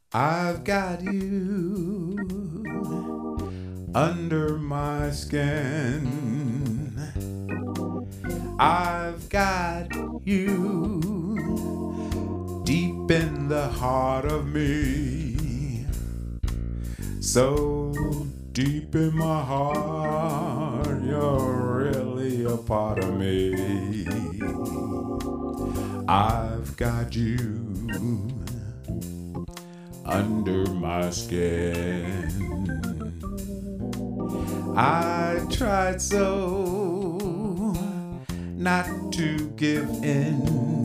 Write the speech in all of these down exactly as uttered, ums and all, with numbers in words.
I've got you under my skin. I've got you deep in the heart of me. So deep in my heart, you're really a part of me. I've got you under my skin. I tried so not to give in.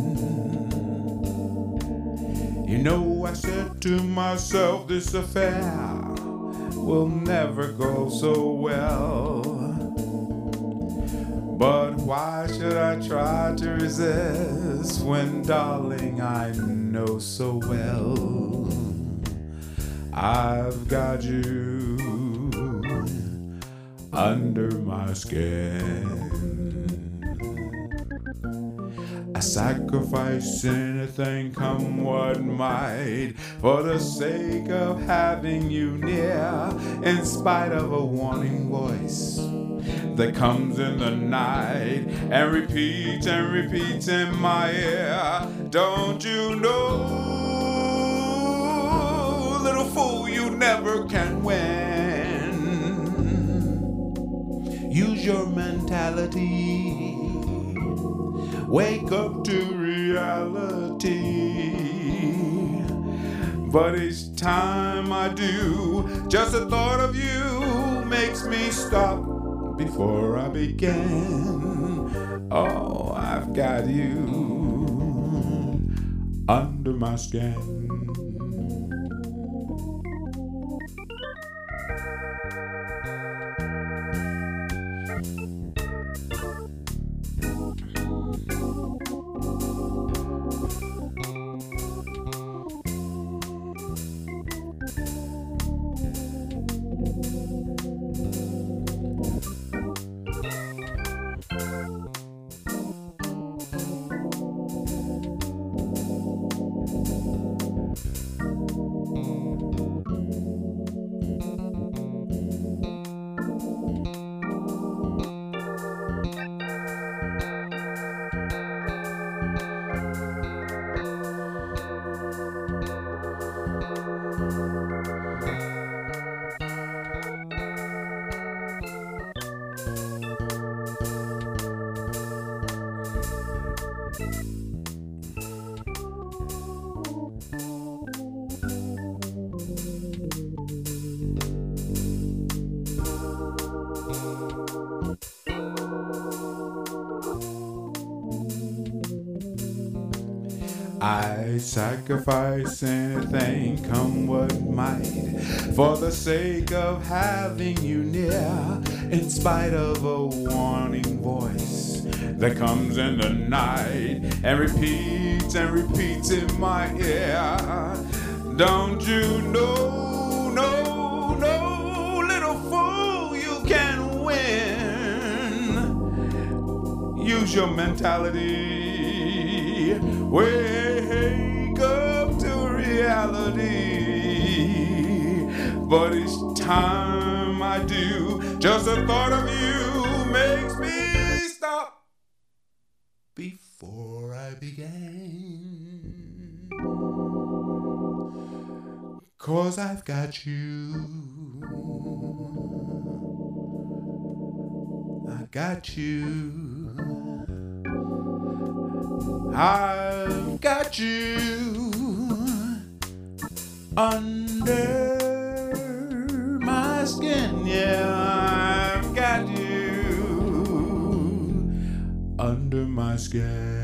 You know, I said to myself, this affair will never go so well. But why should I try to resist when, darling, I know so well I've got you under my skin. I sacrifice anything, come what might, for the sake of having you near, in spite of a warning voice that comes in the night and repeats and repeats in my ear. Don't you know, little fool, you never can win. Use your mentality. Wake up to reality. But each time I do, just the thought of you makes me stop before I begin. Oh, I've got you under my skin. I sacrifice anything, come what might, for the sake of having you near, in spite of a warning voice that comes in the night and repeats and repeats in my ear. Don't you know, no, no, little fool, you can win. Use your mentality. Wake up to reality. But each time I do, just the thought of you makes me stop before I begin. 'Cause I've got you. I got you. I've got you under my skin. Yeah, I've got you under my skin.